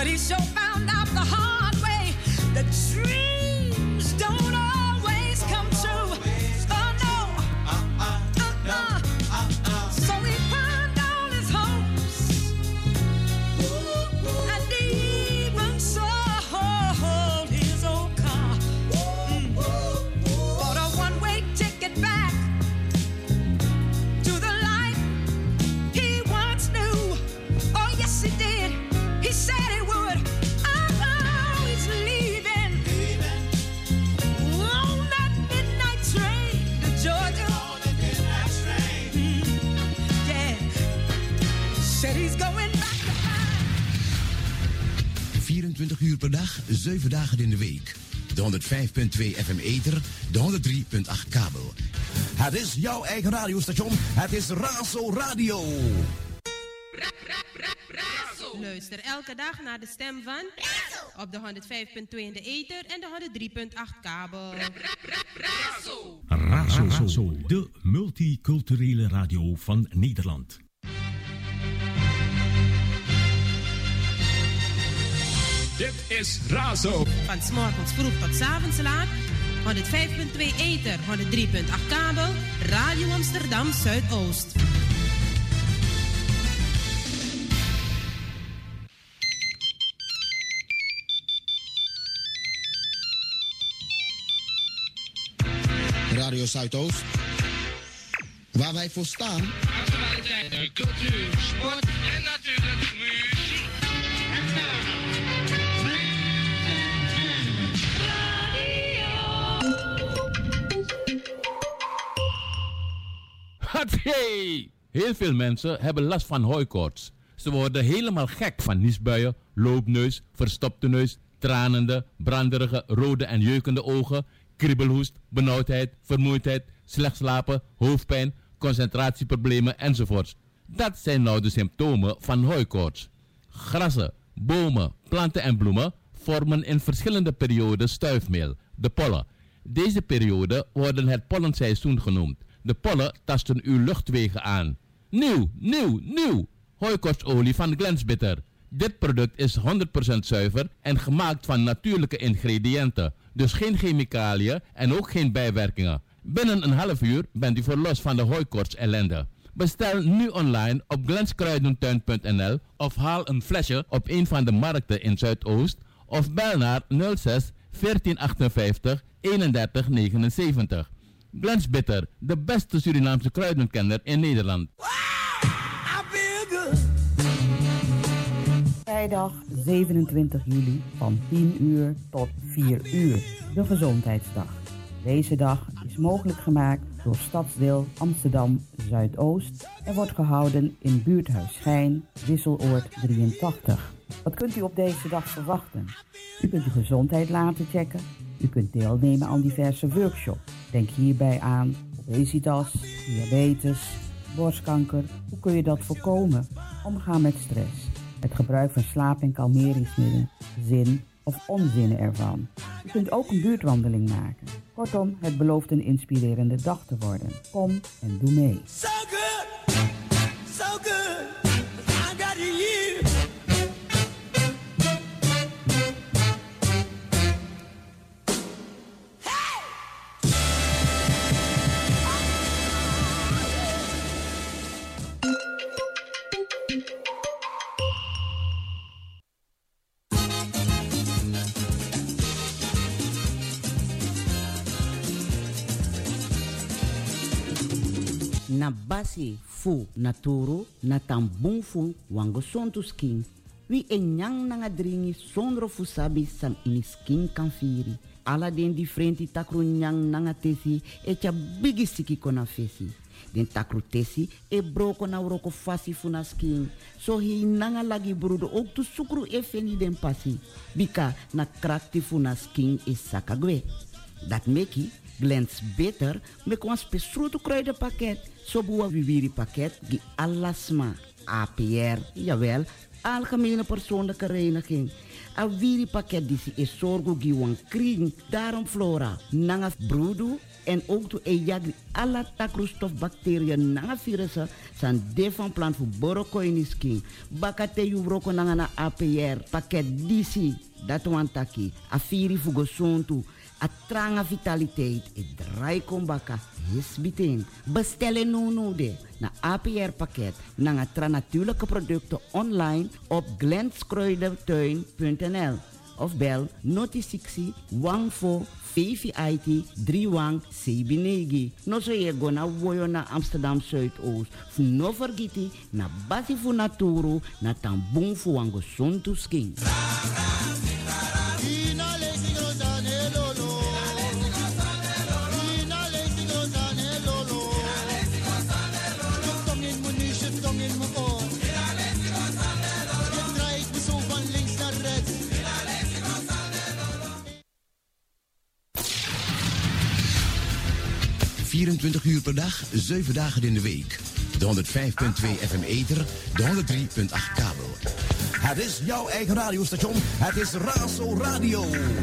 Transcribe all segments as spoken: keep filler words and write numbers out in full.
he sure found out the hard way. The dreams don't always come true. Oh no, uh-uh. So he pawned all his hopes, and even sold his old car mm. for a one-way ticket back to the life he once knew. Oh yes, he did. He said he would. I'm always leaving, leaving. On that midnight train to Georgia. On the midnight train. Mm. Yeah. Said he's going back to vierentwintig uur per dag, zeven dagen in de week. De honderd vijf komma twee F M ether, de honderd drie komma acht kabel. Het is jouw eigen radiostation. Het is Razo Radio. Luister elke dag naar de stem van Razo op de honderd vijf komma twee in de ether en de honderd drie komma acht kabel. Razo, Razo, de multiculturele radio van Nederland. Dit is Razo. Van 's morgens vroeg tot 's avonds laat. honderd vijf komma twee ether, honderd drie komma acht kabel. Radio Amsterdam Zuidoost. Radio Zuidoost. Waar wij voor staan. Actualiteiten, cultuur, sport en natuurlijk muziek. Hatsé! Heel veel mensen hebben last van hooikoorts. Ze worden helemaal gek van niesbuien, loopneus, verstopte neus, tranende, branderige, rode en jeukende ogen, kriebelhoest, benauwdheid, vermoeidheid, slecht slapen, hoofdpijn, concentratieproblemen enzovoorts. Dat zijn nou de symptomen van hooikoorts. Grassen, bomen, planten en bloemen vormen in verschillende perioden stuifmeel, de pollen. Deze perioden worden het pollenseizoen genoemd. De pollen tasten uw luchtwegen aan. Nieuw, nieuw, nieuw! Hooikoortsolie van Glensbitter. Dit product is honderd procent zuiver en gemaakt van natuurlijke ingrediënten. Dus geen chemicaliën en ook geen bijwerkingen. Binnen een half uur bent u verlost van de hooikoorts ellende. Bestel nu online op glenskruidentuin punt n l of haal een flesje op een van de markten in Zuidoost of bel naar nul zes veertien achtenvijftig eenendertig negenenzeventig. Glensbitter, de beste Surinaamse kruidenkenner in Nederland. Vrijdag zevenentwintig juli van tien uur tot vier uur, de Gezondheidsdag. Deze dag is mogelijk gemaakt door Stadsdeel Amsterdam Zuidoost en wordt gehouden in buurthuis Schijn, Wisseloord drieëntachtig. Wat kunt u op deze dag verwachten? U kunt uw gezondheid laten checken. U kunt deelnemen aan diverse workshops. Denk hierbij aan obesitas, diabetes, borstkanker. Hoe kun je dat voorkomen? Omgaan met stress. Het gebruik van slaap- en kalmeringsmiddelen, zin of onzinnen ervan. U kunt ook een buurtwandeling maken. Kortom, het belooft een inspirerende dag te worden. Kom en doe mee. So good, so good, I got you. Na basi fu naturo na tambung fu wango sontu skin. Wi en nyang nanga dringi sondro fu sabi sam ini skin kan firi. Ala den differenti takru nyang nanga tesi e cha bigi siki kona fesi. Den takru tesi e broko na uroko fasi fu na skin. So hi nanga lagi brudo ook tu sukru e feni den pasi. Bika na krakti fu na skin e sakagwe. Dat meki Glens Bitter met ons besproten kruidenpakket. Zo boeien we weer pakket die alasma, A P R, jawel, algemene persoonlijke reiniging. A wiri pakket die is zorgo giwan kring, daarom flora, nanga broedu en ook to ejagri alla takroestofbacteriën na virussen san de van plan voor borokoinisking. Bakate yubroko nangana A P R pakket D C dat wantaki afiri fugo sontu atranga vitaliteit e draai kombaka hisbiting. Bestellen nu nu de na A P R pakket na tra natuurlijke producten online op glenskruidertuin punt n l of bel noti sixty one V V I T drie wang Sebinegi. No so je go na woyo na Amsterdam Zuidoost. Fu no vergiti na basi fu naturu na tambung fu wango sontu skin. vierentwintig uur per dag, zeven dagen in de week. De honderdvijf komma twee F M ether, de honderd drie komma acht kabel. Het is jouw eigen radiostation. Het is Razo Radio.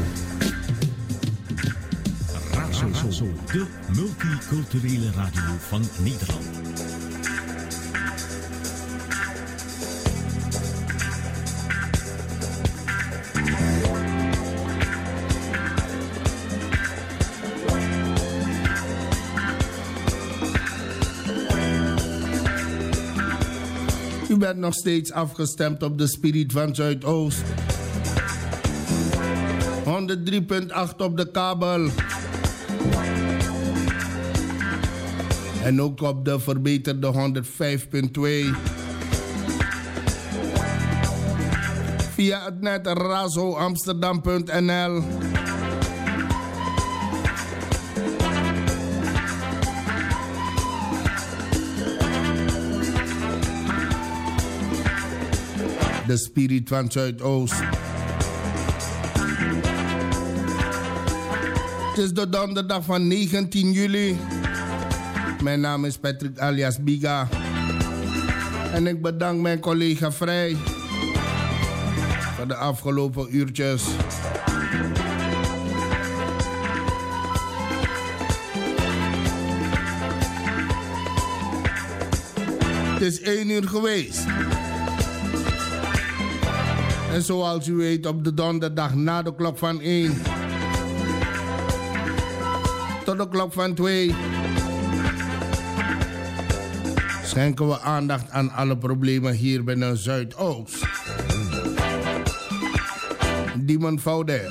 Razo, Razo, de multiculturele radio van Nederland. U bent nog steeds afgestemd op de Spirit van Zuidoost. honderd drie komma acht op de kabel. En ook op de verbeterde honderdvijf komma twee. Via het net razo amsterdam punt n l. De Spirit van Zuidoost. Het is de donderdag van negentien juli. Mijn naam is Patrick alias Biga. En ik bedank mijn collega Vrij voor de afgelopen uurtjes. Het is één uur geweest. En zoals u weet op de donderdag na de klok van één tot de klok van twee schenken we aandacht aan alle problemen hier binnen Zuidoost. Diemen Vouder.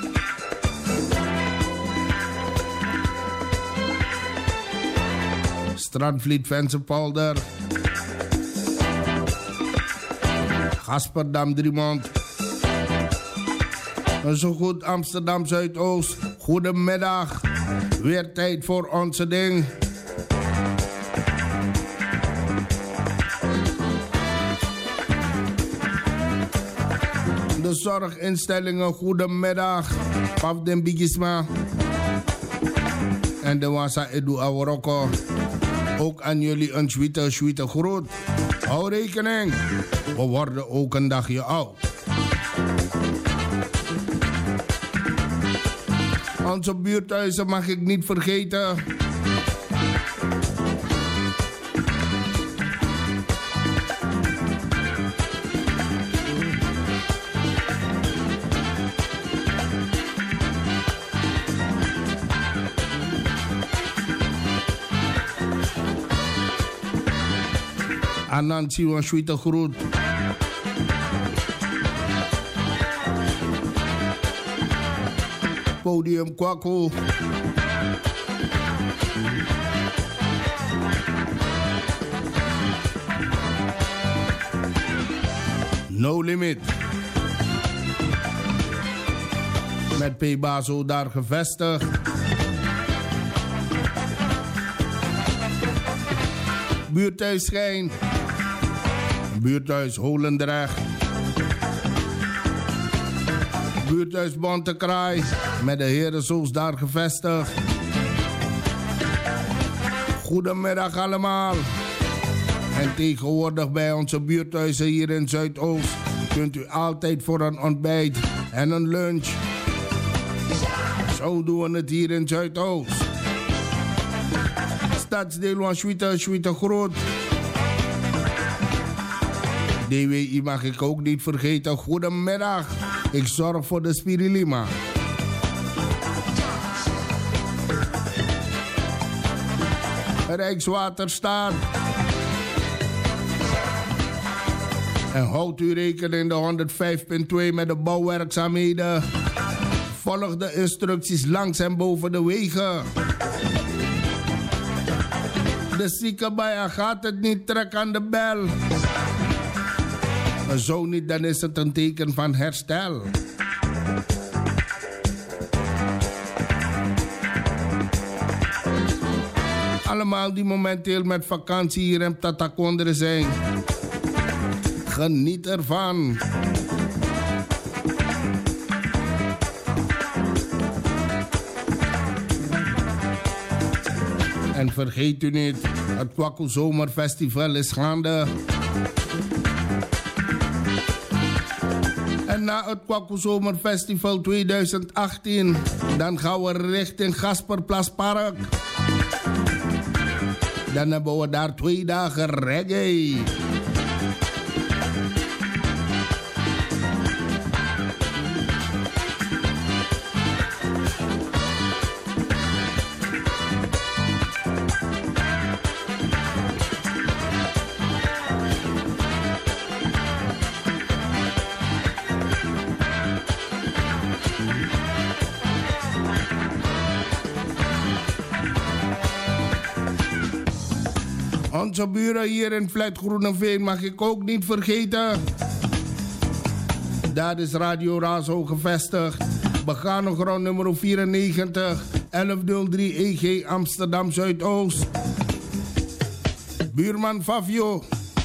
Strandvliet Vensenpolder. Gasperdam Driemond. En zo goed Amsterdam Zuidoost. Goedemiddag. Weer tijd voor onze ding. De zorginstellingen, goedemiddag. Paf den Bigisma. En de Wasa Edu Aworoko. Ook aan jullie een zwiete, zwiete groet. Hou rekening. We worden ook een dagje oud. Onze buurthuizen mag ik niet vergeten. Anansi een zwiete groet. Podium Kwaku. No Limit. Met P. Bazo daar gevestigd. Buurthuis Schijn. Buurthuis Holendrecht. Buurthuis Bontekraai. Met de heren Soos daar gevestigd. Goedemiddag allemaal. En tegenwoordig bij onze buurthuizen hier in Zuidoost kunt u altijd voor een ontbijt en een lunch. Zo doen we het hier in Zuidoost. Stadsdeel van Schwiete, Schwiete Groot. D W I mag ik ook niet vergeten. Goedemiddag. Ik zorg voor de Spirilima. Rijkswaterstaat. En houdt u rekening in de honderdvijf punt twee met de bouwwerkzaamheden. Volg de instructies langs en boven de wegen. De ziekenbij gaat het niet, trek aan de bel. Maar zo niet, dan is het een teken van herstel. Allemaal die momenteel met vakantie hier in Tatakondre zijn. Geniet ervan. En vergeet u niet, het Kwaku Zomerfestival is gaande. En na het Kwaku Zomerfestival twintig achttien, dan gaan we richting Gasperplaspark. Dan hebben we daar twee dagen reggae. Onze buren hier in Flat Groeneveen mag ik ook niet vergeten. Daar is Radio Razo gevestigd. Begane grond nummer vierennegentig, elfhonderddrie E G Amsterdam Zuidoost. Buurman Fabio.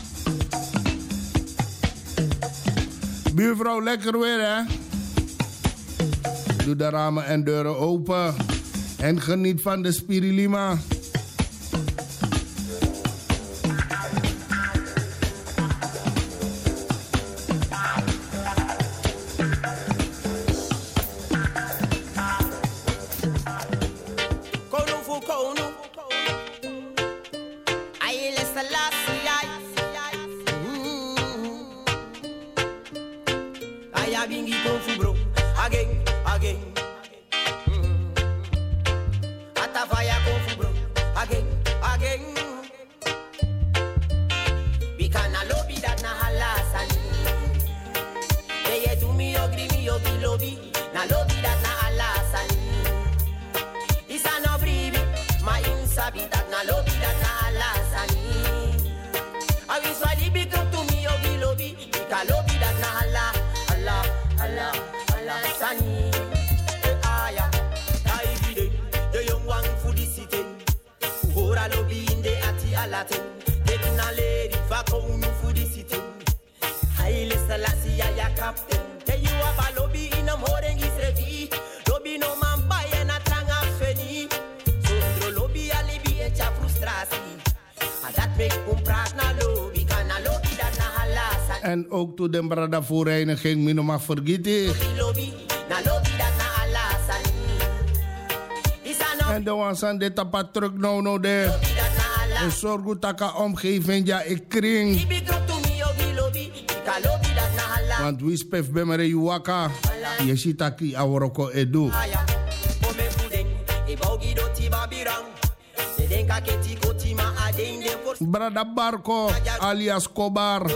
Buurvrouw, lekker weer hè? Doe de ramen en deuren open. En geniet van de Spirilima. En ook toe de brada voorreiniging, min mag vergeten. En de wansan dit tapat terug nou nou de. En zorg goed dat de omgeving ja ik kring. Want wie spef bij me juwaka. Je ziet dat ik aworoko edu. Brada Barco alias Kobar.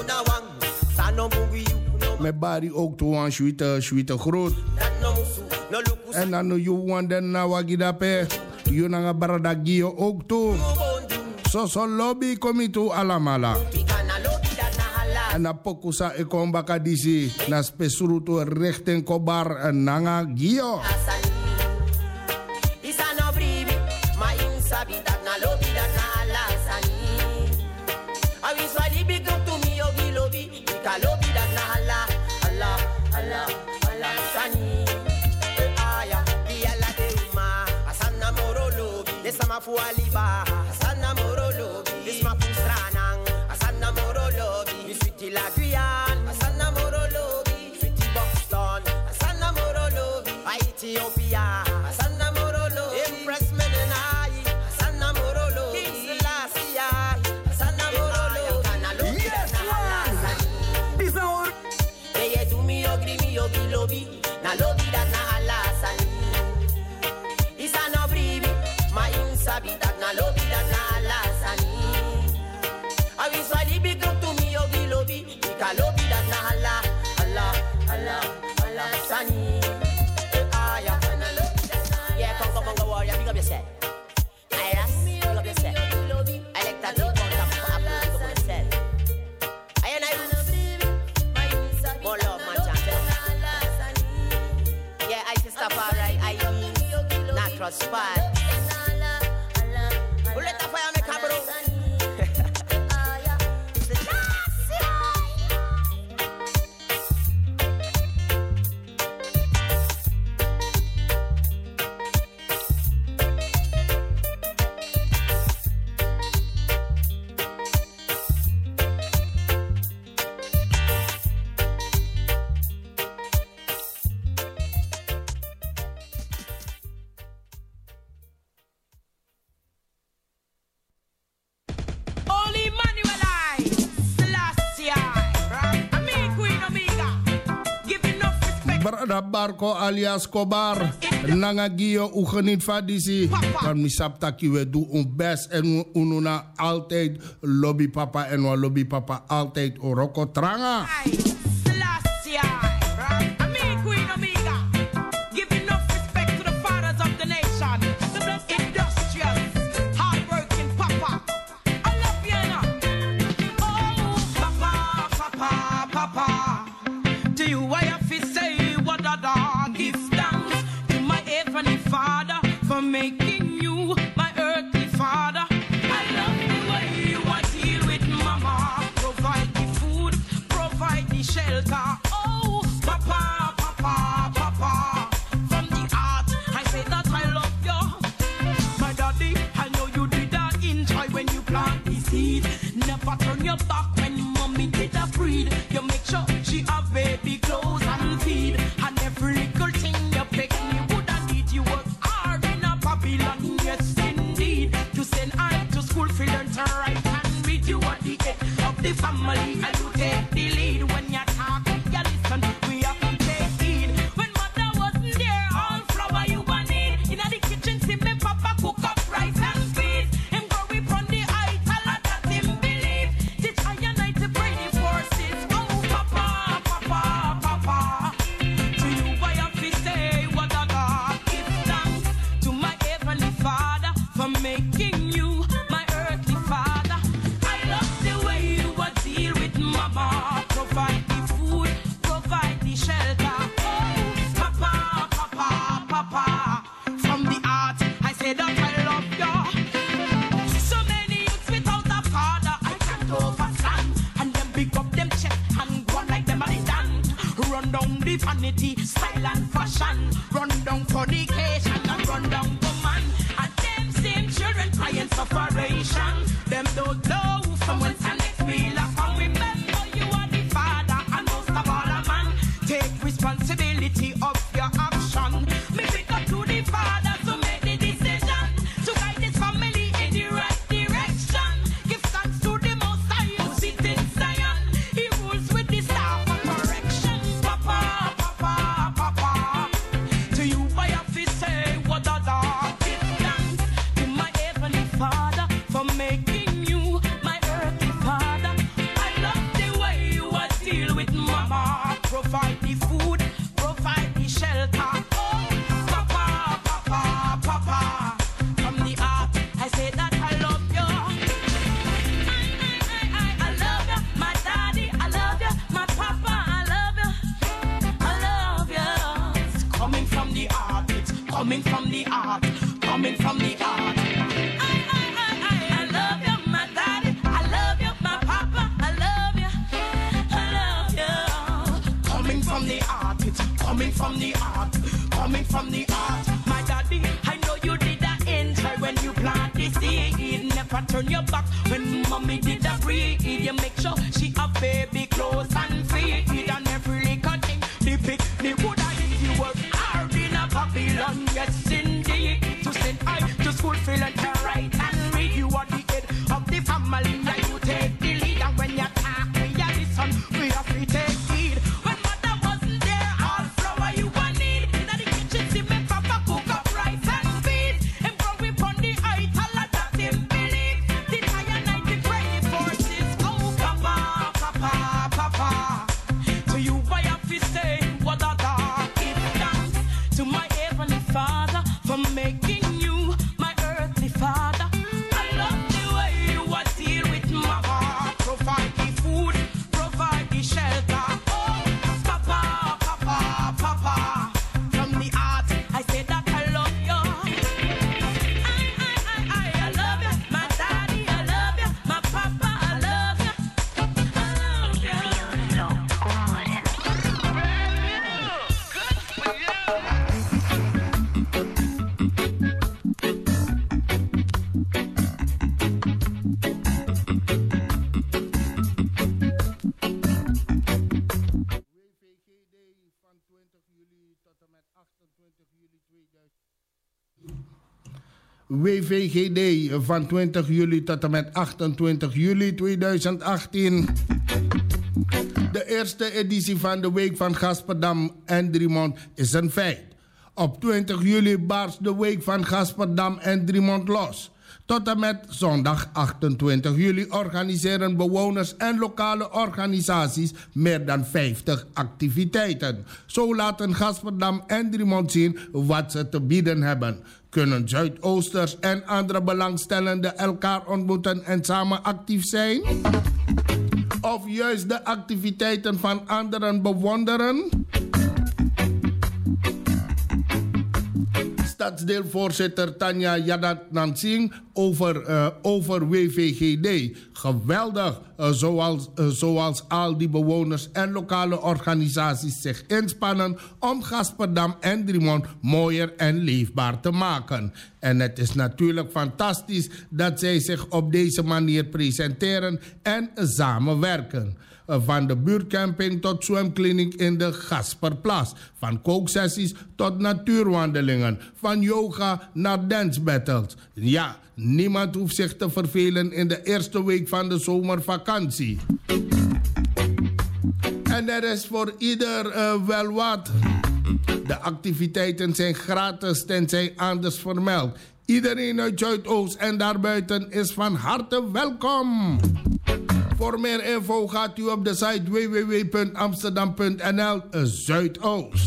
Met Barry ook toe aan Schwiete, Schwiete Groot. En dan nu je wanden na wagidape. Je na brada Gio ook toe. So so lobby komi toe alamala. En na pokusa e kombaka disi. Na spesuru toe richting Kobar en nanga Gio. Fualiba, Asana Morolo, this ma Fustranang, Asana Morolo, this sweetie la Guyane, Asana Morolo, sweetie Boston, Asana Morolo, Ethiopia, Asana Morolo, Impress Menenai, Asana Morolo, Rabarko alias Kobar. Nangagio u geniet van disi. Maar misaptaki we doen ons best en ununa altijd lobby papa en wa lobby papa altijd oroko tranga. Making you my earthly father. I love the way you are deal with mama. Provide the food, provide the shelter. Oh, papa, papa, papa. From the heart, I say that I love you. My daddy, I know you did that enjoy when you plant the seed. Never turn your back when mommy did a breed. You make sure she have baby clothes and feed. And every little thing you pick me would I need you work. Babylon, yes indeed. To send I to school, feel learn to write and read. You are the head of the family, and you take the lead. When you talk, you listen, we have to take heed. When mother wasn't there, all flour you want need. In the kitchen, see me papa cook up rice and peas. Him grow up on the height, a lot that him believe. Teach I and I to pray the forces. Oh, papa, papa, papa. To you I have to say what I got. Give thanks to my Father for making you my earthly father. I love the way you would deal with mama. Provide the food, provide the shelter. Oh, papa, papa, papa. From the heart, I say that I love you. So many youths without a father, I can't overstand. And them pick up them chest and go on like them are done. Run down the vanity, style and fashion. Run down fornication and run down woman. Children crying separation. Them don't know from whence the next meal have come. Remember you are the father and most of all a man. Take responsibility of your action. Me pick up to the father to make the decision to guide this family in the right direction. Give thanks to the Most High who sits in Zion. He rules with the staff of correction. Papa, papa, papa. To you I have to say what I do. Father, for making you my earthly father. I love the way you are deal with mama. Provide the food, provide the shelter. Oh, papa, papa, papa. From the heart, I say that I love you. I, I, I, I, I love you, my daddy. I love you, my papa. I love you, I love you. It's coming from the heart. It's coming from the heart. Coming from the heart. Coming from the heart, coming from the heart. My daddy, I know you did that enjoy when you plant the seed. Never turn your back when mommy did a breed. You make sure she have baby clothes and feed. And every little thing, the pick, the wood and it, you work hard in a Babylon. Yes, indeed. To send I to school, feel and to write and read. You are the head of the family, and you take the lead. And when you talk, we are listen, we have to take heed. When mother wasn't there, all flour you want need. In the kitchen, see me papa cook up rice and peas. Him grow up on the height, a lot that him believe. The entire night we pray the forces. Oh, papa, papa, papa. To you I have to say what I thought. Give thanks to my heavenly Father for making you my earthly father. I love the way you are deal with mama. Provide the food, provide the shelter. Oh, papa, papa, papa. From the heart, I say that I love you. I, I, I, I, I love you. My daddy, I love you. My papa, I love you. I love you. Good for you. W V G D van twintig juli tot en met achtentwintig juli tweeduizend achttien. De eerste eerste editie van de Week van Gasperdam en Driemond is een feit. Op twintig juli barst de Week van Gasperdam en Driemond los. Tot en met zondag achtentwintig juli organiseren bewoners en lokale organisaties meer dan vijftig activiteiten. Zo laten Gasperdam en Driemond zien wat ze te bieden hebben. Kunnen Zuidoosters en andere belangstellenden elkaar ontmoeten en samen actief zijn? Of juist de activiteiten van anderen bewonderen? Stadsdeelvoorzitter Tanja Yadat Singh over, uh, over W V G D. Geweldig, uh, zoals, uh, zoals al die bewoners en lokale organisaties zich inspannen om Gasperdam en Driemond mooier en leefbaar te maken. En het is natuurlijk fantastisch dat zij zich op deze manier presenteren en samenwerken. Van de buurtcamping tot zwemkliniek in de Gasperplas. Van kooksessies tot natuurwandelingen. Van yoga naar dance battles. Ja, niemand hoeft zich te vervelen in de eerste week van de zomervakantie. En er is voor ieder uh, wel wat. De activiteiten zijn gratis tenzij anders vermeld. Iedereen uit Zuidoost en daarbuiten is van harte welkom. Voor meer info gaat u op de site w w w punt amsterdam punt n l Zuidoost.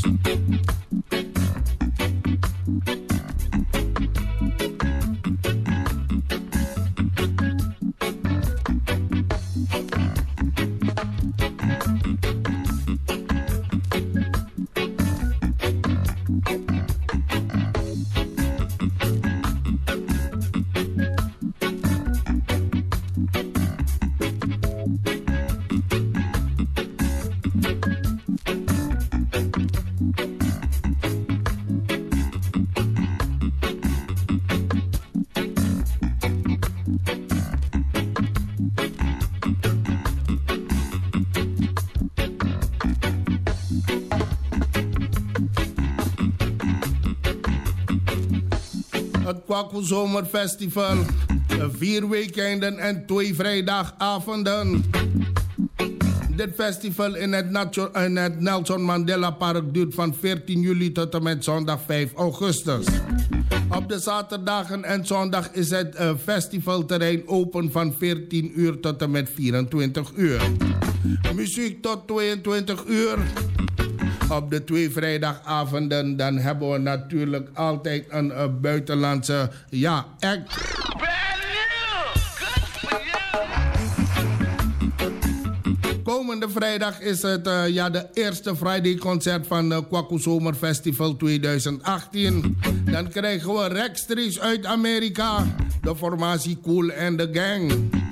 Kwaku Zomerfestival. Vier weekenden en twee vrijdagavonden. Dit festival in het, Nacho, in het Nelson Mandela Park duurt van veertien juli tot en met zondag vijf augustus. Op de zaterdagen en zondag is het uh, festivalterrein open van veertien uur tot en met vierentwintig uur. Muziek tot tweeëntwintig uur. Op de twee vrijdagavonden dan hebben we natuurlijk altijd een uh, buitenlandse ja, act. Komende vrijdag is het uh, ja, de eerste Friday concert van uh, Kwaku Zomerfestival twintig achttien. Dan krijgen we rechtstreeks uit Amerika de formatie Kool and the Gang.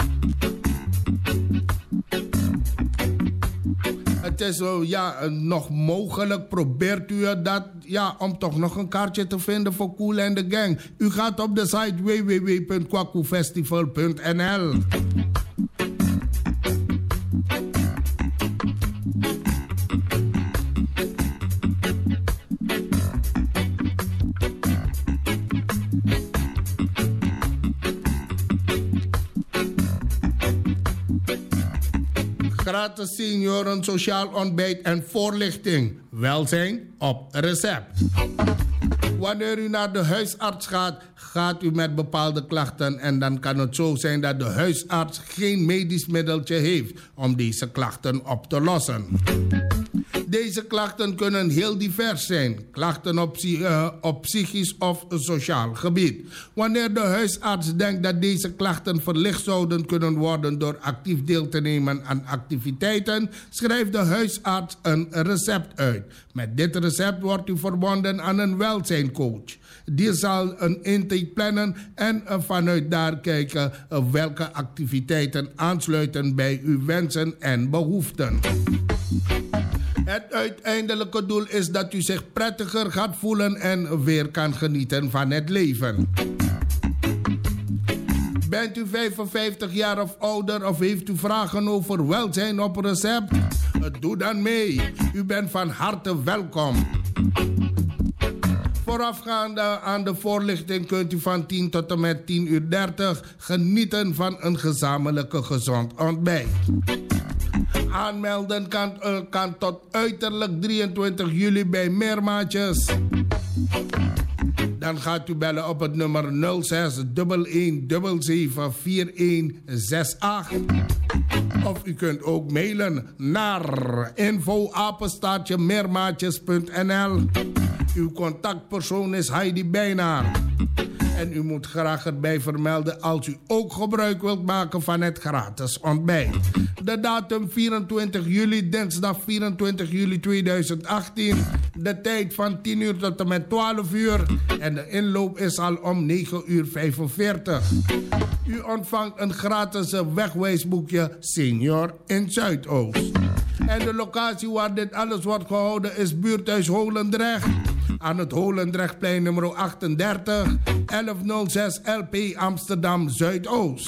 Het is uh, ja, uh, nog mogelijk, probeert u dat ja, om toch nog een kaartje te vinden voor Kool and the Gang. U gaat op de site w w w punt kwaku festival punt n l. Gratis senioren, sociaal ontbijt en voorlichting. Welzijn op recept. Wanneer u naar de huisarts gaat, gaat u met bepaalde klachten en dan kan het zo zijn dat de huisarts geen medisch middeltje heeft om deze klachten op te lossen. Deze klachten kunnen heel divers zijn. Klachten op, uh, op psychisch of sociaal gebied. Wanneer de huisarts denkt dat deze klachten verlicht zouden kunnen worden door actief deel te nemen aan activiteiten, schrijft de huisarts een recept uit. Met dit recept wordt u verbonden aan een welzijncoach. Die zal een intake plannen en uh, vanuit daar kijken uh, welke activiteiten aansluiten bij uw wensen en behoeften. Het uiteindelijke doel is dat u zich prettiger gaat voelen en weer kan genieten van het leven. Bent u vijfenvijftig jaar of ouder of heeft u vragen over welzijn op recept? Doe dan mee. U bent van harte welkom. Voorafgaande aan de voorlichting kunt u van tien tot en met tien uur dertig genieten van een gezamenlijke gezond ontbijt. Aanmelden kan, uh, kan tot uiterlijk drieëntwintig juli bij Meermaatjes. Dan gaat u bellen op het nummer nul zes een een zeven zeven vier een zes acht. Of u kunt ook mailen naar info apenstaartje meermaatjes punt n l. Uw contactpersoon is Heidi Bijnaar. En u moet graag erbij vermelden als u ook gebruik wilt maken van het gratis ontbijt. De datum vierentwintig juli, dinsdag vierentwintig juli tweeduizend achttien. De tijd van tien uur tot en met twaalf uur. En de inloop is al om negen uur vijfenveertig. U ontvangt een gratis wegwijsboekje Senior in Zuidoost. En de locatie waar dit alles wordt gehouden is buurthuis Holendrecht. Aan het Holendrechtplein nummer achtendertig, elf nul zes L P Amsterdam Zuidoost.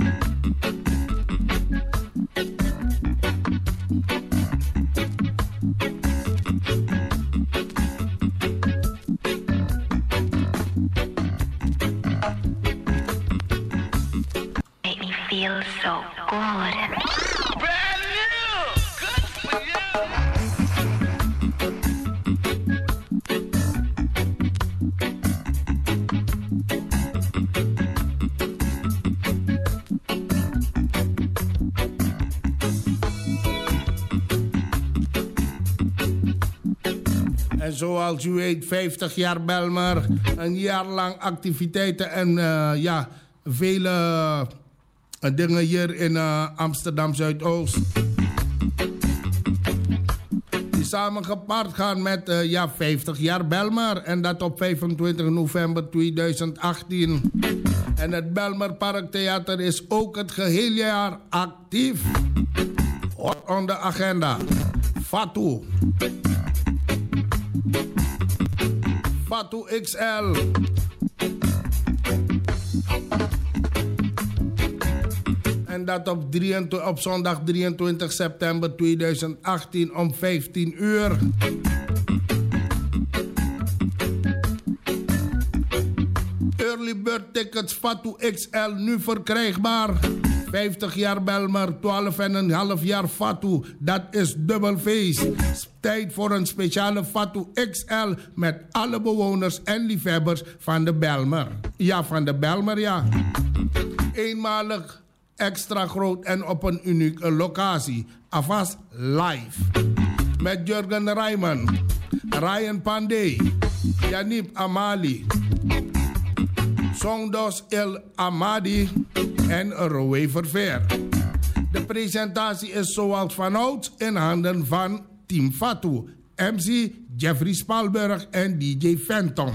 Make me feel so good. En zoals u weet, vijftig jaar Belmer, een jaar lang activiteiten en uh, ja, vele uh, dingen hier in uh, Amsterdam Zuidoost. Die samen gepaard gaan met uh, ja, vijftig jaar Belmer. En dat op vijfentwintig november tweeduizend achttien. En het Belmer Parktheater is ook het gehele jaar actief. On de agenda. Fatu. Fatu X L. En dat op, drieëntwintig, op zondag drieëntwintig september tweeduizend achttien om vijftien uur. Early bird tickets Fatu X L nu verkrijgbaar. vijftig jaar Belmer, twaalf en een half jaar Fatu. Dat is dubbel feest. Tijd voor een speciale Fatu X L met alle bewoners en liefhebbers van de Belmer. Ja, van de Belmer, ja. Eenmalig, extra groot en op een unieke locatie. Alvast live. Met Jurgen Rijman, Ryan Pandey, Yannick Amali, Songdos El Amadi en Rowe Verveer. De presentatie is zoals vanouds in handen van Team Fatu, M C Jeffrey Spalberg en D J Phantom.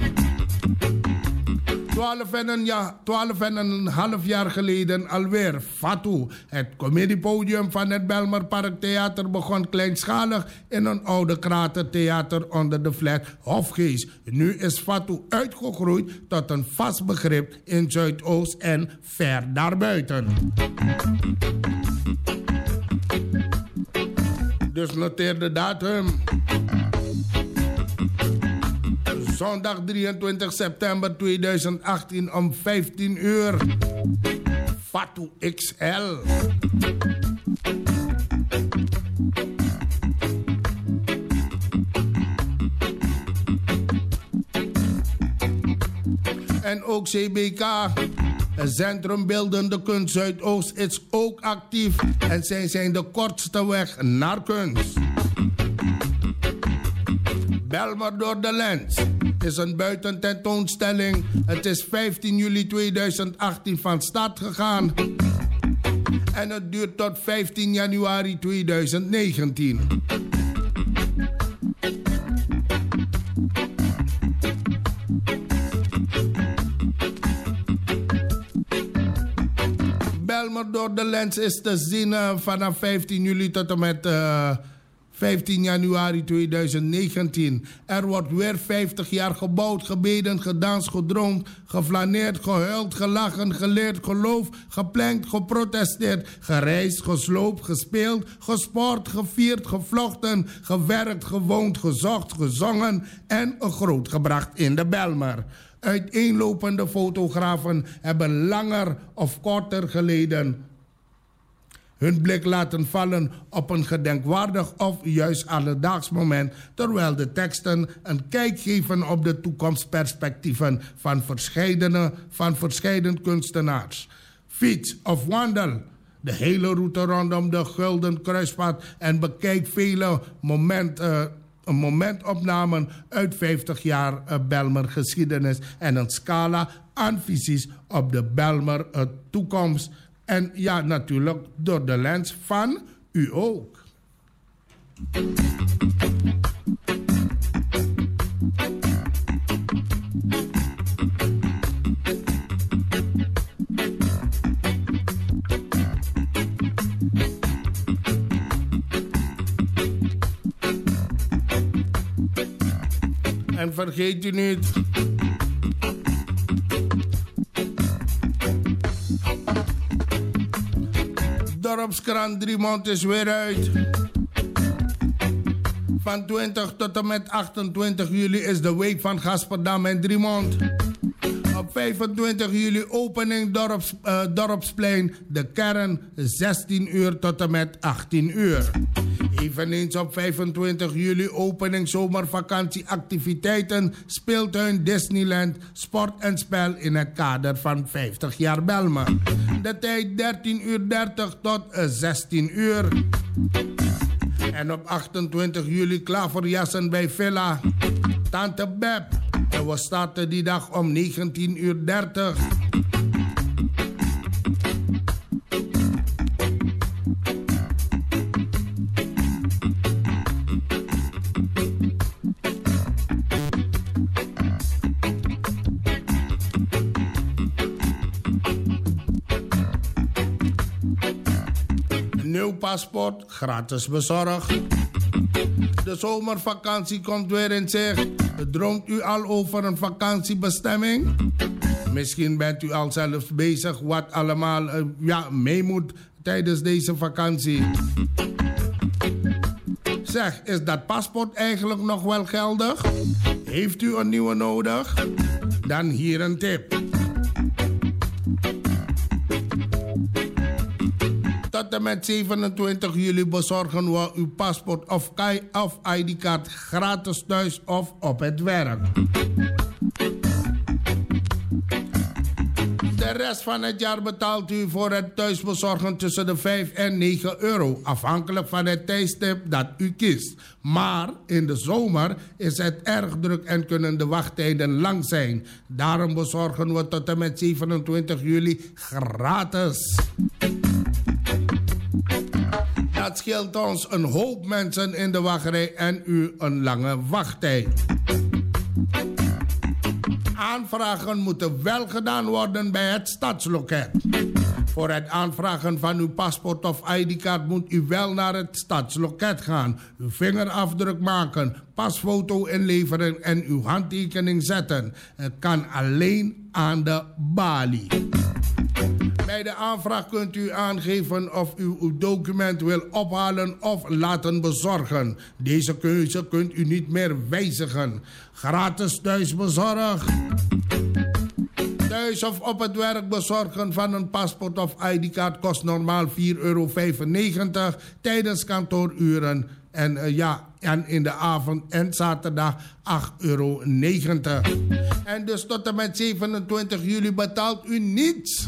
Twaalf en, een ja, twaalf en een half jaar geleden alweer Fatu. Het comediepodium van het Belmer Parktheater begon kleinschalig in een oude kratertheater onder de flat Hofgeest. Nu is Fatu uitgegroeid tot een vast begrip in Zuidoost en ver daarbuiten. Dus noteer de datum. Zondag drieëntwintig september tweeduizend achttien om vijftien uur. Fatu X L. En ook C B K, het Centrum Beeldende Kunst Zuidoost, is ook actief. En zij zijn de kortste weg naar kunst. Belmer door de lens is een buitententoonstelling. Het is vijftien juli tweeduizend achttien van start gegaan. En het duurt tot vijftien januari tweeduizend negentien. Belmer door de lens is te zien uh, vanaf vijftien juli tot en met Uh, vijftien januari tweeduizend negentien. Er wordt weer vijftig jaar gebouwd, gebeden, gedanst, gedroomd, geflaneerd, gehuild, gelachen, geleerd, geloofd, geplankt, geprotesteerd, gereisd, gesloopt, gespeeld, gesport, gevierd, gevlochten, gewerkt, gewoond, gezocht, gezongen en grootgebracht in de Belmer. Uiteenlopende fotografen hebben langer of korter geleden hun blik laten vallen op een gedenkwaardig of juist alledaags moment, terwijl de teksten een kijk geven op de toekomstperspectieven van verscheidene, van verscheiden kunstenaars. Fiets of wandel de hele route rondom de Gulden Kruispad en bekijk vele moment, uh, momentopnamen uit vijftig jaar uh, Bijlmer geschiedenis en een scala aan visies op de Bijlmer uh, toekomst. En ja, natuurlijk door de lens van u ook. En vergeet u niet, Dorpskrant Driemond is weer uit. Van twintig tot en met achtentwintig juli is de week van Gasperdam en Driemond. Op vijfentwintig juli opening dorps, uh, Dorpsplein, de kern, zestien uur tot en met achttien uur. Eveneens op vijfentwintig juli opening zomervakantieactiviteiten, speeltuin Disneyland, sport en spel in het kader van vijftig jaar Bijlmer. De tijd dertien uur dertig tot zestien uur. En op achtentwintig juli klaverjassen bij Villa Tante Beb. En we starten die dag om negentien uur dertig. Nieuw paspoort, gratis bezorgd. De zomervakantie komt weer in zicht. Droomt u al over een vakantiebestemming? Misschien bent u al zelfs bezig wat allemaal uh, ja, mee moet tijdens deze vakantie. Zeg, is dat paspoort eigenlijk nog wel geldig? Heeft u een nieuwe nodig? Dan hier een tip. Tot en met zevenentwintig juli bezorgen we uw paspoort of, of I D-kaart gratis thuis of op het werk. De rest van het jaar betaalt u voor het thuisbezorgen tussen de vijf en negen euro, afhankelijk van het tijdstip dat u kiest. Maar in de zomer is het erg druk en kunnen de wachttijden lang zijn. Daarom bezorgen we tot en met zevenentwintig juli gratis. Dat scheelt ons een hoop mensen in de wachtrij en u een lange wachttijd. Aanvragen moeten wel gedaan worden bij het stadsloket. Voor het aanvragen van uw paspoort of I D-kaart moet u wel naar het stadsloket gaan. Uw vingerafdruk maken, pasfoto inleveren en uw handtekening zetten. Het kan alleen aan de balie. Bij de aanvraag kunt u aangeven of u uw document wil ophalen of laten bezorgen. Deze keuze kunt u niet meer wijzigen. Gratis thuisbezorgd. Thuis of op het werk bezorgen van een paspoort of I D-kaart kost normaal vier euro vijfennegentig tijdens kantooruren. En uh, ja, en in de avond en zaterdag acht euro negentig. En dus tot en met zevenentwintig juli betaalt u niets.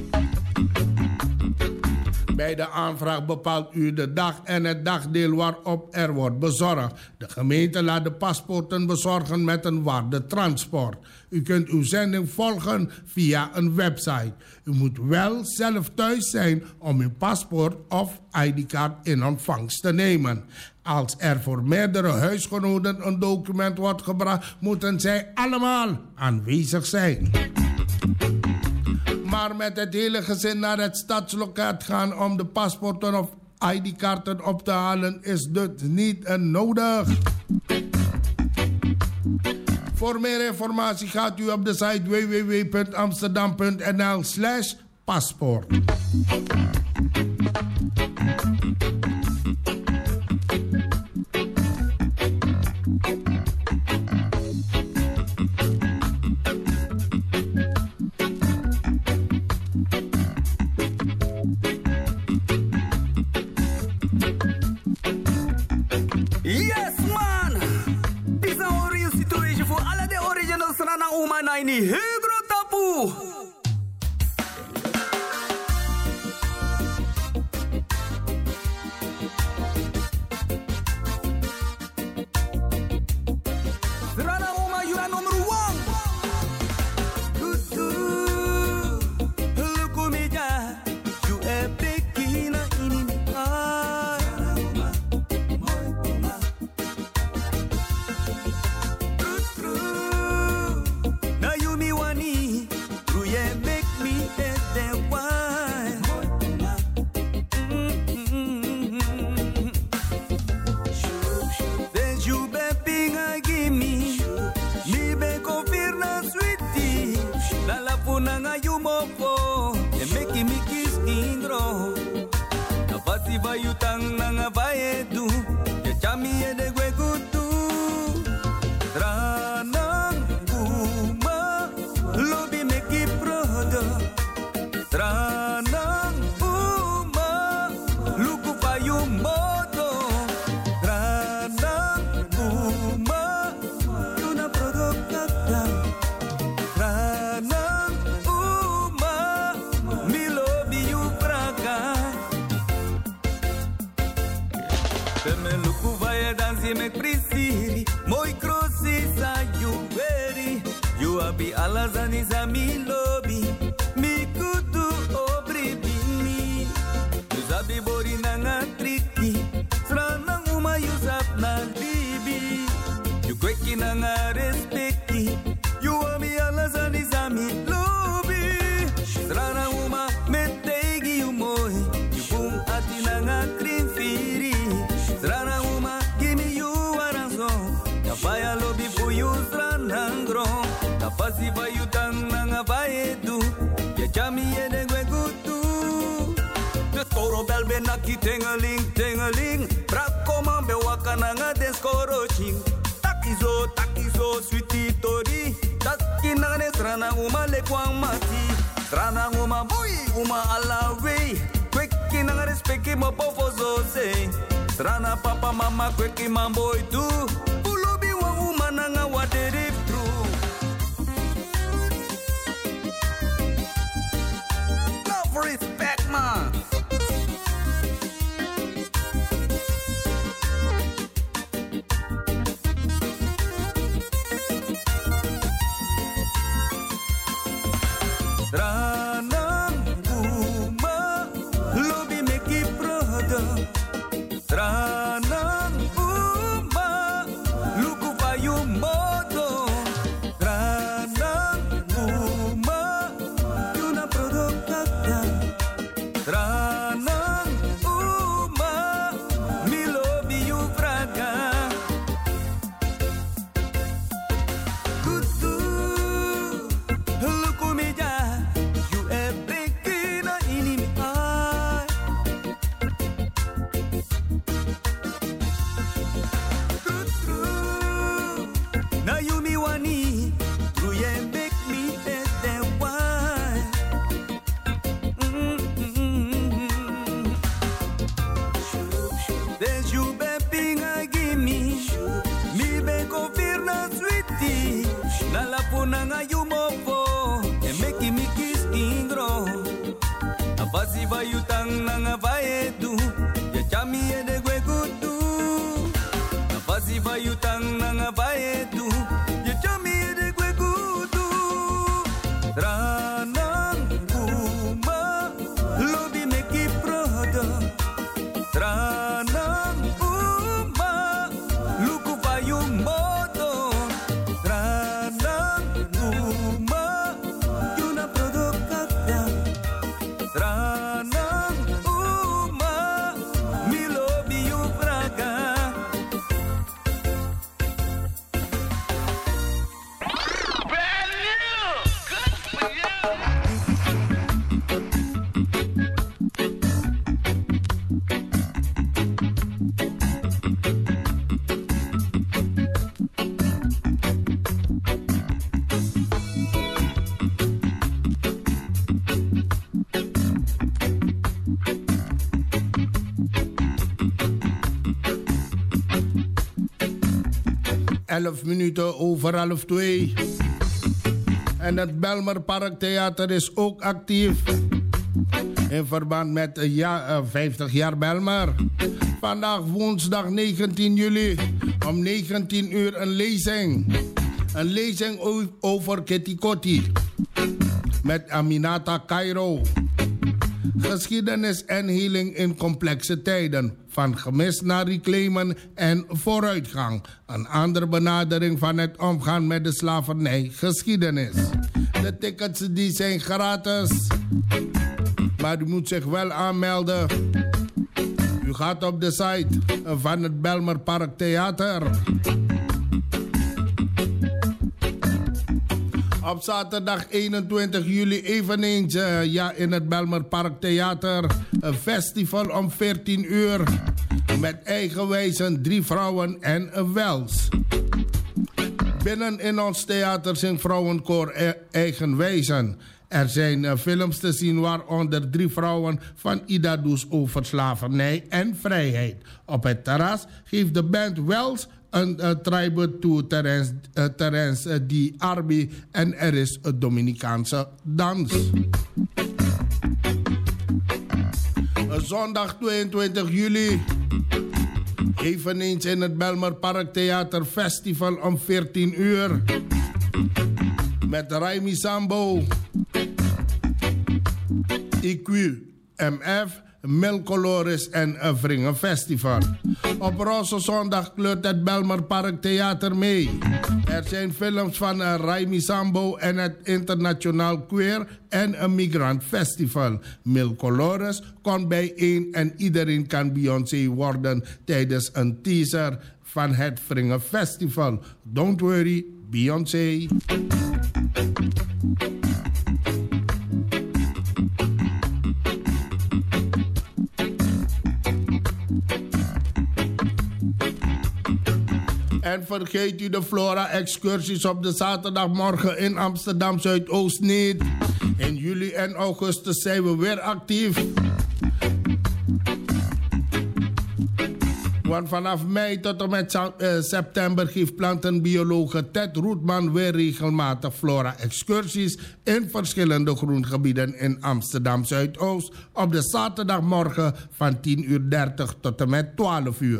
Bij de aanvraag bepaalt u de dag en het dagdeel waarop er wordt bezorgd. De gemeente laat de paspoorten bezorgen met een waardetransport. U kunt uw zending volgen via een website. U moet wel zelf thuis zijn om uw paspoort of I D-kaart in ontvangst te nemen. Als er voor meerdere huisgenoten een document wordt gebracht, moeten zij allemaal aanwezig zijn. Maar met het hele gezin naar het stadsloket gaan om de paspoorten of I D-kaarten op te halen is dit niet nodig. Voor meer informatie gaat u op de site w w w punt amsterdam punt n l slash paspoort. heel groot taboe. Rana oma yura number one. Tutu, lukumija, you e pekina inimi ai. Tutu, na you mi wani, you e make me dead that wine. Then you bepping I give me. Mi be confirna sweetie. La la puna nga yumopo. E meki mi kiss ingro. Na pasi ba yutang na nga baedu. Ya chami e de guegutu. Tranang uma. Lobi meki prodo. Tranang uma. Luku pa yumoto. Tranang uma. Yuna prodokata. Tranang uma. Mi lobi yu praga. Teme luku vai dansi me prisiri. Moi crossi sa yu veri. You abi alazani sa mi lobi. Mi kutu obri bini. You sabi bori na nga triki. Sranang uma you sap na libi. You kweki na nga respecti. You abi alazani sa mi lobi. Sranang uma metegi you moi. You boom ati na nga krinfiri. Sranang uma give me you aranzo. Kapaya lobi pu you sranang grom. Kapasi pa you tang na nga baedu. Ya chami e de guegutu. Deskoro belbe naki tengeling tengeling. Brako man be waka na nga deskoro ching. Takizo takizo sweetie tori. Taki na ne strana uma le kwang mati. Strana uma boy uma alawe. Kweki na nga respeki mo pofozo se. Strana papa mama kweki mamboy tu. Ulobi wa uma na nga wadere true. Love respect man. Tranang uma, lobi meki prodo. Tranang uma, luku payu moto. Tranang uma, yuna prodokata. Tranang uma, mi lobi yu fraga. Kutu, luku mija, you e pekina inimi ai. Tutru, na you mi wani, you e make me dead that wine. Then you bepping I give me. Mi be confirna sweetie. Na la puna nga yumopo. E meki mi kiss ingro. Apasi ba yutang na nga baedu. Ya chami e de guegutu. Apasi ba yutang na nga baedu. Ya chami e de guegutu. Tranang uma. Lobi meki prodo. Tranang uma. Luku payu moto. Tranang uma. Yuna prodokata. Tranang uma. Mi lobi yu praga. Brand new! Good for you! elf minuten over half twee. En het Belmer Parktheater is ook actief in verband met uh, ja, uh, vijftig jaar Belmer. Vandaag woensdag negentien juli om negentien uur een lezing. Een lezing over Kitty Kotti met Aminata Cairo. Geschiedenis en healing in complexe tijden. Van gemis naar reclaimen en vooruitgang. Een andere benadering van het omgaan met de slavernijgeschiedenis. De tickets die zijn gratis. Maar u moet zich wel aanmelden. U gaat op de site van het Belmer Parktheater. Op zaterdag eenentwintig juli eveneens uh, ja, in het Belmer Parktheater. Een festival om veertien uur. Met eigenwijzen, drie vrouwen en een wels. Binnen in ons theater zingt vrouwenkoor e- eigenwijzen. Er zijn uh, films te zien waaronder drie vrouwen van Ida Does over slavernij en vrijheid. Op het terras geeft de band Wels een uh, tribute to Terence, uh, Terence uh, Di Arbi en er is een Dominicaanse dans. Uh, zondag tweeëntwintig juli, eveneens in het Belmer Parktheater Festival om veertien uur. Met Raimi Sambo, I Q M F, Milcolores en een Vringen Festival. Op Roze Zondag kleurt het Belmer Parktheater mee. Er zijn films van uh, Raimi Sambo en het Internationaal Queer en een Migrant Festival. Milcolores komt bijeen en iedereen kan Beyoncé worden tijdens een teaser van het Vringen Festival. Don't worry, Beyoncé. En vergeet u de Flora-excursies op de zaterdagmorgen in Amsterdam Zuidoost niet. In juli en augustus zijn we weer actief. Want vanaf mei tot en met uh, september geeft plantenbiologe Ted Roetman weer regelmatig Flora-excursies in verschillende groengebieden in Amsterdam Zuidoost op de zaterdagmorgen van tien uur dertig tot en met twaalf uur.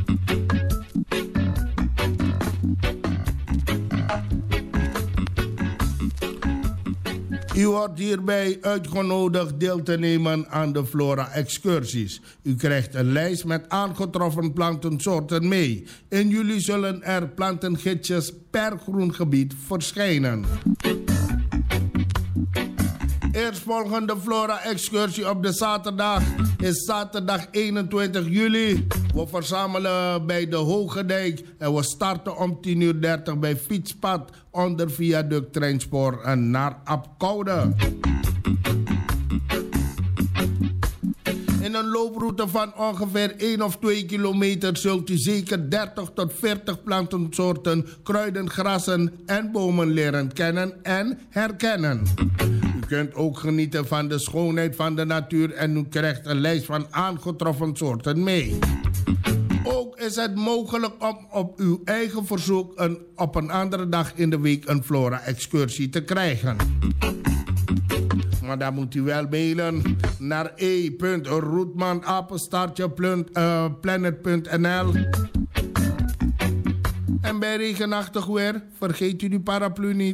U wordt hierbij uitgenodigd deel te nemen aan de Flora-excursies. U krijgt een lijst met aangetroffen plantensoorten mee. In juli zullen er plantengidsjes per groengebied verschijnen. Eerstvolgende Flora-excursie op de zaterdag is zaterdag eenentwintig juli. We verzamelen bij de Hogedijk en we starten om tien uur dertig bij Fietspad onder viaduct Treinspoor naar Apkoude. In een looproute van ongeveer één of twee kilometer zult u zeker dertig tot veertig plantensoorten, kruiden, grassen en bomen leren kennen en herkennen. U kunt ook genieten van de schoonheid van de natuur en u krijgt een lijst van aangetroffen soorten mee. Ook is het mogelijk om op uw eigen verzoek een, op een andere dag in de week een Flora-excursie te krijgen. Maar dan moet u wel mailen naar e punt roetman apenstaartje planet punt n l. En bij regenachtig weer vergeet u die paraplu niet.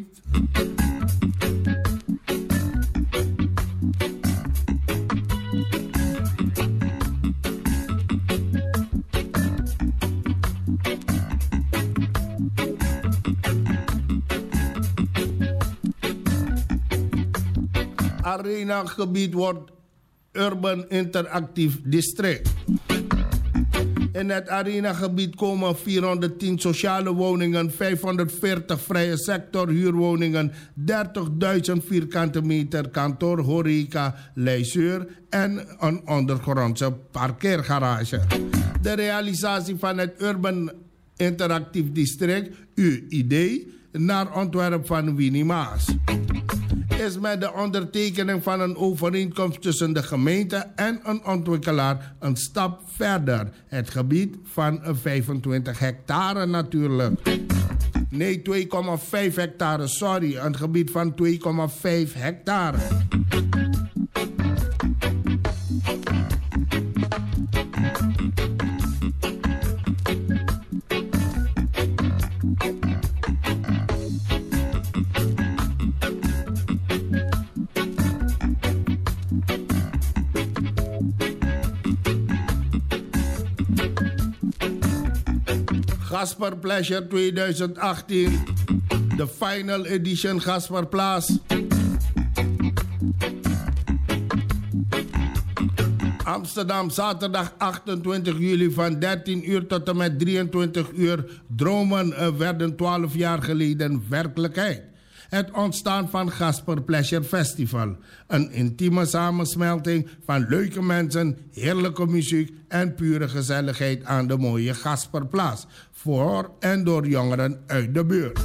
Arena-gebied wordt Urban Interactief District. In het Arena-gebied komen vierhonderdtien sociale woningen, vijfhonderdveertig vrije sector huurwoningen, dertigduizend vierkante meter kantoor, horeca, leisure en een ondergrondse parkeergarage. De realisatie van het Urban Interactief District, U I D, naar ontwerp van Winnie Maas, is met de ondertekening van een overeenkomst tussen de gemeente en een ontwikkelaar een stap verder. Het gebied van vijfentwintig hectare natuurlijk. Nee, twee komma vijf hectare, sorry. Een gebied van twee komma vijf hectare. Gasper Pleasure twintig achttien. De final edition Gasperplaats. Amsterdam, zaterdag achtentwintig juli van dertien uur tot en met drieëntwintig uur. Dromen werden twaalf jaar geleden werkelijkheid. Het ontstaan van Gasper Pleasure Festival. Een intieme samensmelting van leuke mensen, heerlijke muziek en pure gezelligheid aan de mooie Gasperplaats. Voor en door jongeren uit de buurt.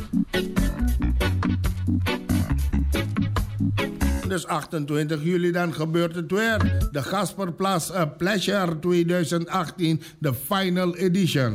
Dus achtentwintig juli dan gebeurt het weer. De Gasperplaats uh, Pleasure twintig achttien, de final edition.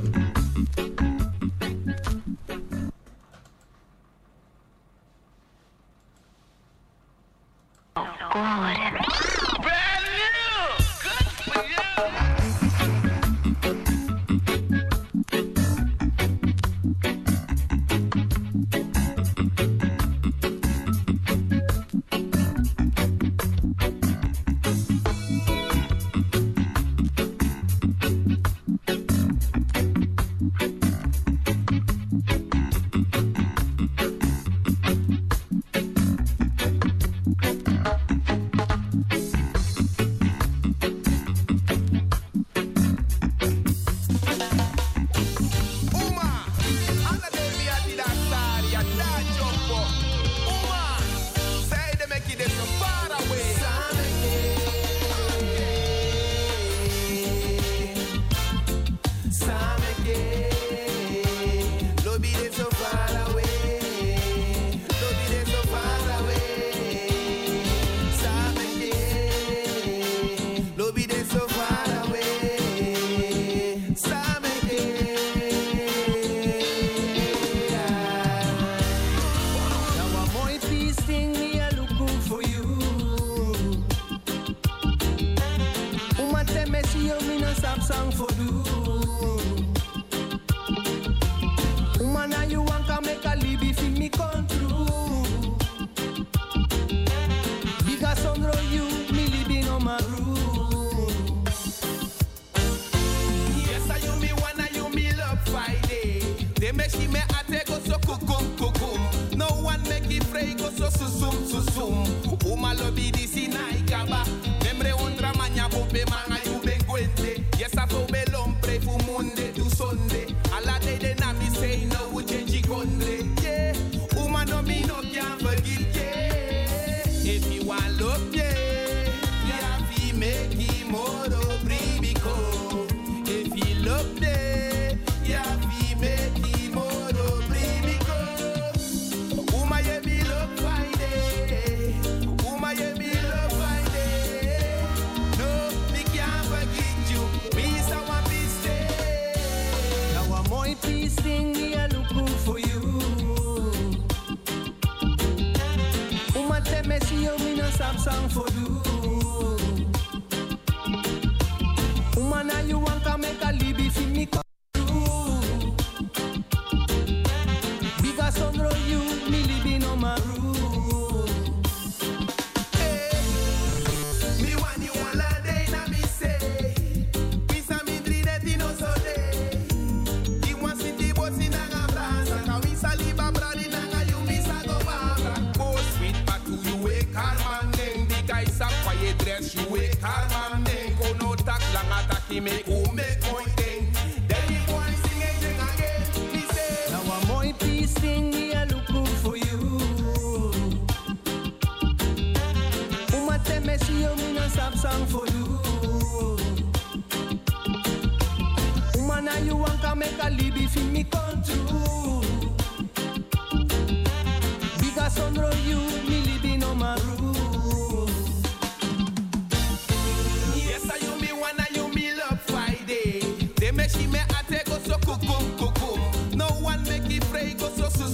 She me a take us so kukum kukum. No one make it break us so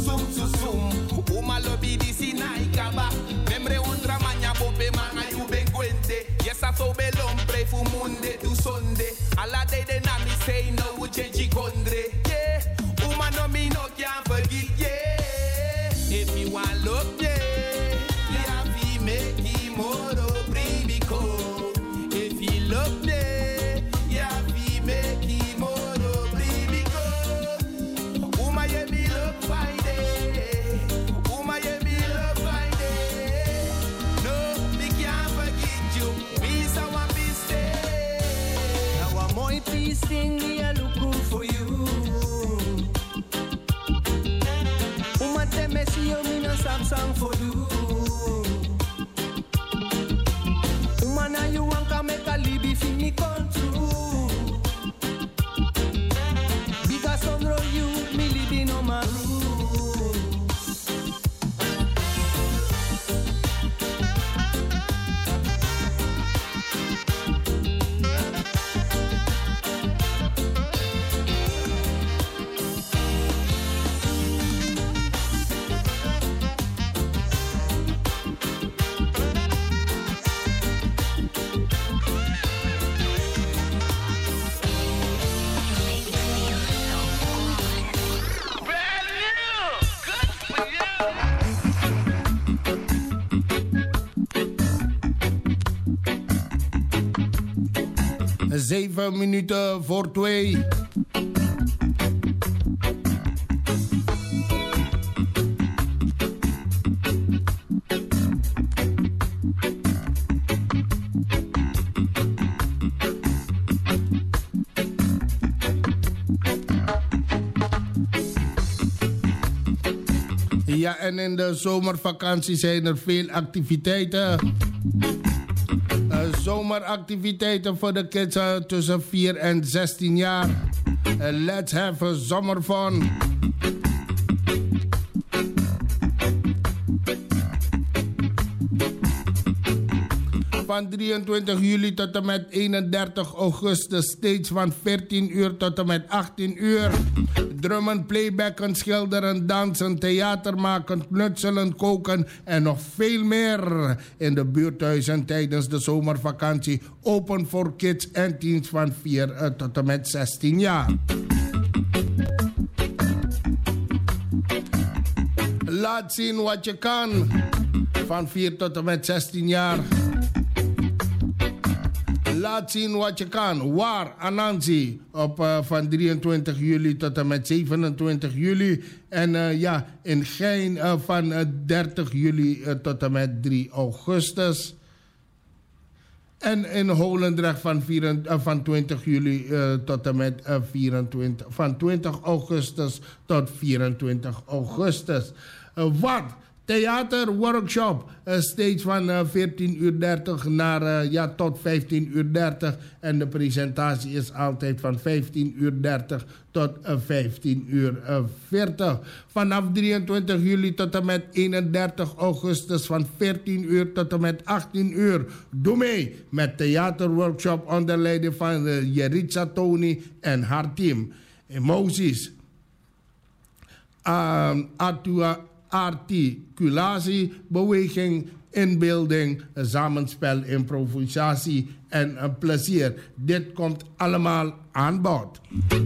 Monday to Sunday. All a day then I me say no we change country. Yeah, woman no me no can't forget. Yeah, if you want love, yeah, you have to make him more baby cold. If you love, yeah, you have to make him more baby cold. Woman you me love fine day. Woman you me love fine day. No, me can't forget you. Me so one mistake. Now I'm more peace thing me a look for you. Woman tell me see you me no stop song for you. Woman now you want to make a live if me come true. Because under you me living on my roof. Zeven minuten voor twee. Ja, en in de zomervakantie zijn er veel activiteiten. Uh, zomeractiviteiten voor de kids uh, tussen vier en zestien jaar. Uh, let's have a summer fun. Van drieëntwintig juli tot en met eenendertig augustus. Steeds van veertien uur tot en met achttien uur. Drummen, playbacken, schilderen, dansen, theater maken, knutselen, koken en nog veel meer. In de buurthuizen tijdens de zomervakantie. Open voor kids en teens van vier tot en met zestien jaar. Laat zien wat je kan. Van vier tot en met zestien jaar. Laat zien wat je kan. Waar? Anansi. Op uh, van drieëntwintig juli tot en met zevenentwintig juli. En uh, ja, in Gein uh, van uh, dertig juli uh, tot en met drie augustus. En in Holendrecht van, vier, uh, van twintig juli uh, tot en met uh, vierentwintig. Van twintig augustus tot vierentwintig augustus. Uh, wat? Theater workshop, uh, steeds van uh, veertien uur dertig naar uh, ja, tot vijftien uur dertig. En de presentatie is altijd van vijftien uur dertig tot uh, vijftien uur veertig. Vanaf drieëntwintig juli tot en met eenendertig augustus van veertien uur tot en met achttien uur. Doe mee met theaterworkshop onder leiding van uh, Jeritza Tony en haar team. Emoties. Um, Atua. Articulatie, beweging, inbeelding, samenspel, improvisatie en uh, plezier. Dit komt allemaal aan bod.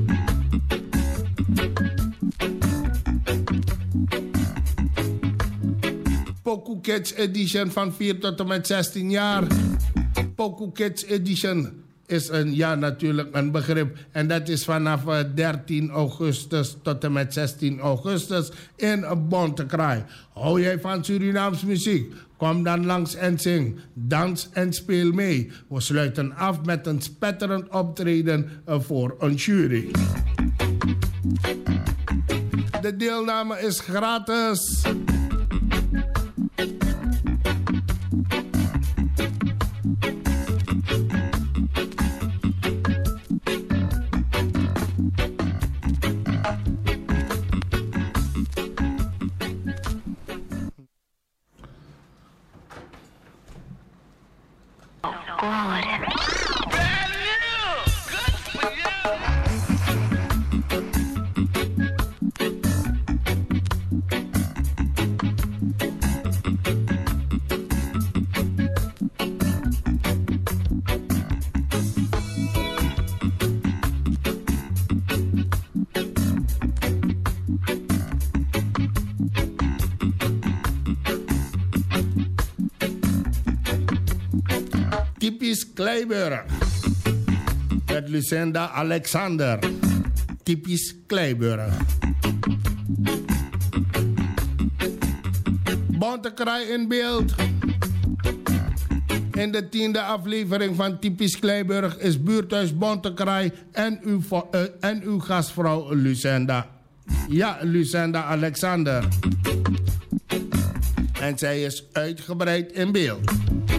Poku Kids Edition van vier tot en met zestien jaar. Poku Kids Edition is een, ja, natuurlijk een begrip. En dat is vanaf uh, dertien augustus tot en met zestien augustus in Bontekraai. Hou jij van Surinaams muziek? Kom dan langs en zing. Dans en speel mee. We sluiten af met een spetterend optreden uh, voor een jury. De deelname is gratis. typisch Kleiburg. Met Lucinda Alexander. Typisch Kleiburg. Bontekraai in beeld. In de tiende aflevering van Typisch Kleiburg is buurthuis Bontekraai en uw, uh, en uw gastvrouw Lucinda. Ja, Lucinda Alexander. En zij is uitgebreid in beeld.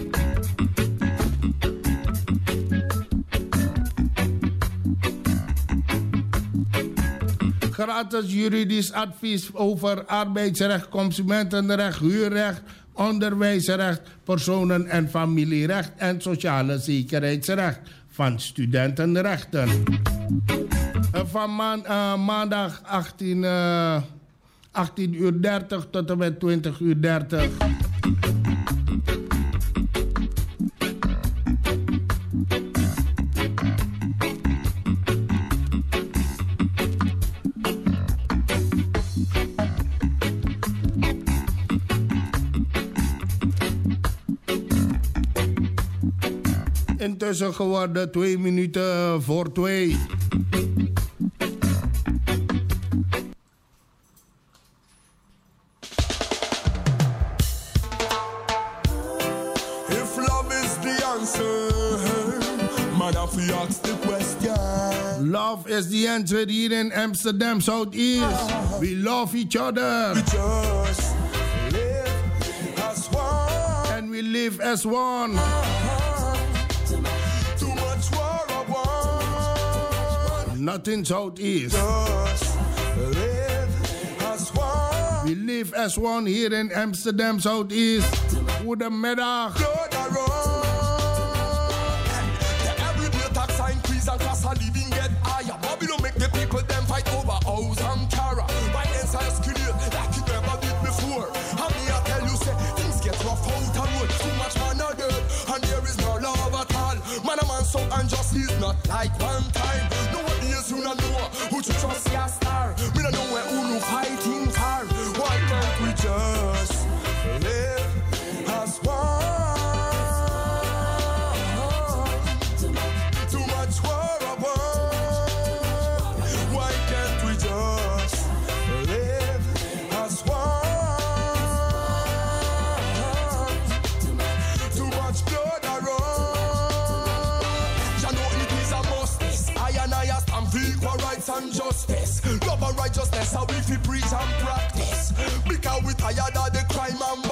Gratis juridisch advies over arbeidsrecht, consumentenrecht, huurrecht, onderwijsrecht, personen- en familierecht en sociale zekerheidsrecht van studentenrechten. Van maan, uh, maandag achttien, uh, achttien uur dertig tot en met twintig uur dertig. Intussen geworden twee minuten voor twee. If love is the answer, man, if you ask the question. Love is the answer here in Amsterdam Southeast. We love each other. We just live as one. And we live as one. Nothing Southeast. Just live as one. We live as one here in Amsterdam Southeast. Goedemiddag. The everyday tax increase and cost of living get higher. Babylon make the people them fight over house and cara. Violence escalate like it never did before. And me I tell you say things get rough out and road. Too much man are dead and there is no love at all. Man a man so unjust is not like one time. No one is who not know who to trust your star. We don't know where who no fighting for. Why can't we just live as one? Too much war of war. Why can't we just live as one? Too much blood around. You know it is a must. I and I are stand for equal rights and justice. Love and righteousness, how we fi preach and practice. Because we tired of the crime and